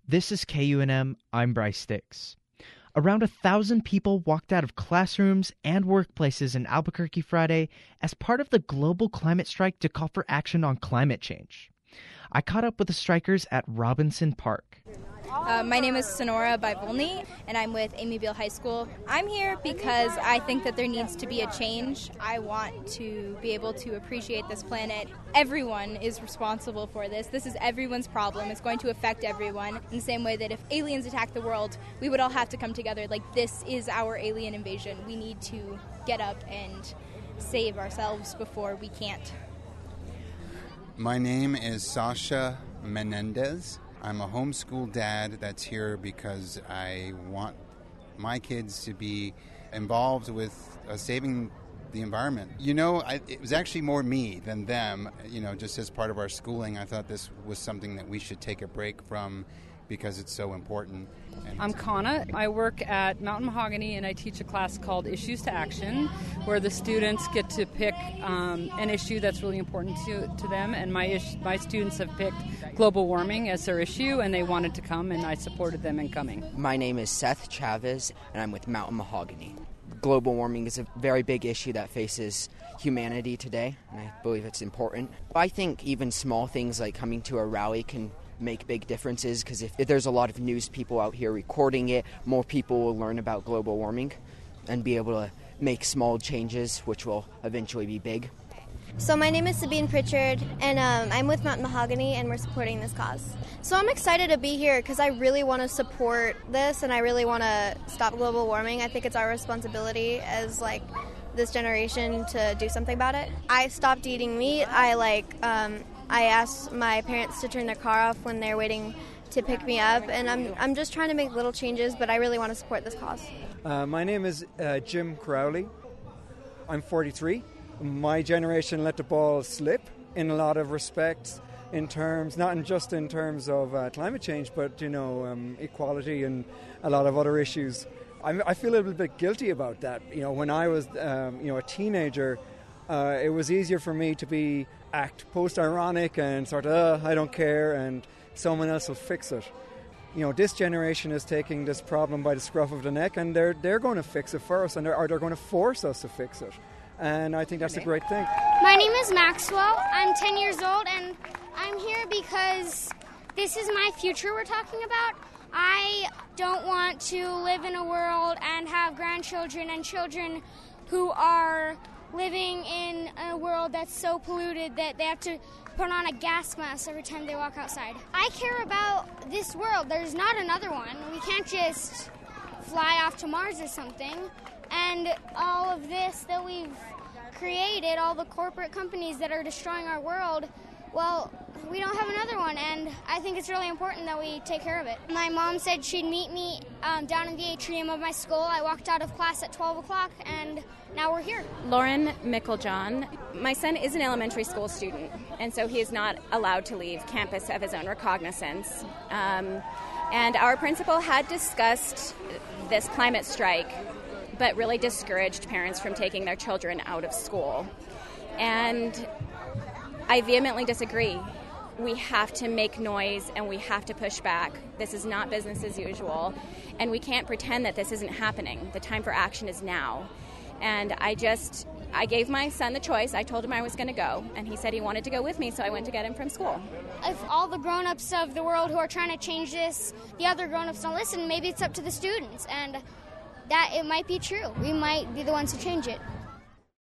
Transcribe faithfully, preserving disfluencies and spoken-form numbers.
This is K U N M. I'm Bryce Stix. Around a thousand people walked out of classrooms and workplaces in Albuquerque Friday as part of the global climate strike to call for action on climate change. I caught up with the strikers at Robinson Park. Uh, my name is Sonora Bivolny, and I'm with Amyville High School. I'm here because I think that there needs to be a change. I want to be able to appreciate this planet. Everyone is responsible for this. This is everyone's problem. It's going to affect everyone in the same way that if aliens attack the world, we would all have to come together. Like, this is our alien invasion. We need to get up and save ourselves before we can't. My name is Sasha Menendez. I'm a homeschool dad that's here because I want my kids to be involved with uh, saving the environment. You know, I, it was actually more me than them. You know, just as part of our schooling, I thought this was something that we should take a break from because it's so important. And I'm Kana. I work at Mountain Mahogany, and I teach a class called Issues to Action, where the students get to pick um, an issue that's really important to, to them. And my ish, my students have picked global warming as their issue, and they wanted to come, and I supported them in coming. My name is Seth Chavez, and I'm with Mountain Mahogany. Global warming is a very big issue that faces humanity today, and I believe it's important. I think even small things like coming to a rally can make big differences, because if, if there's a lot of news people out here recording it, more people will learn about global warming and be able to make small changes, which will eventually be big. So my name is Sabine Pritchard, and um, I'm with Mountain Mahogany, and we're supporting this cause. So I'm excited to be here because I really want to support this, and I really want to stop global warming. I think it's our responsibility as, like, this generation to do something about it. I stopped eating meat. I, like... Um, I asked my parents to turn their car off when they're waiting to pick me up, and I'm I'm just trying to make little changes, but I really want to support this cause. Uh, my name is uh, Jim Crowley. I'm forty-three. My generation let the ball slip in a lot of respects, in terms, not in just in terms of uh, climate change, but, you know, um, equality and a lot of other issues. I'm, I feel a little bit guilty about that. You know, when I was, um, you know, a teenager, uh, it was easier for me to be act post-ironic and sort of, uh, I don't care, and someone else will fix it. You know, this generation is taking this problem by the scruff of the neck, and they're they're going to fix it for us, and they're, or they're going to force us to fix it. And I think that's a great thing. My name is Maxwell. I'm ten years old, and I'm here because this is my future we're talking about. I don't want to live in a world and have grandchildren and children who are living in a world that's so polluted that they have to put on a gas mask every time they walk outside. I care about this world. There's not another one. We can't just fly off to Mars or something. And all of this that we've created, all the corporate companies that are destroying our world, well, we don't have another one, and I think it's really important that we take care of it. My mom said she'd meet me um, down in the atrium of my school. I walked out of class at twelve o'clock, and now we're here. Lauren Micklejohn. My son is an elementary school student, and so he is not allowed to leave campus of his own recognizance. Um, and our principal had discussed this climate strike, but really discouraged parents from taking their children out of school. And I vehemently disagree. We have to make noise and we have to push back. This is not business as usual, and we can't pretend that this isn't happening. The time for action is now. And I just, I gave my son the choice. I told him I was going to go, and he said he wanted to go with me, so I went to get him from school. If all the grown-ups of the world who are trying to change this, the other grown-ups don't listen, maybe it's up to the students, and that it might be true. We might be the ones who change it.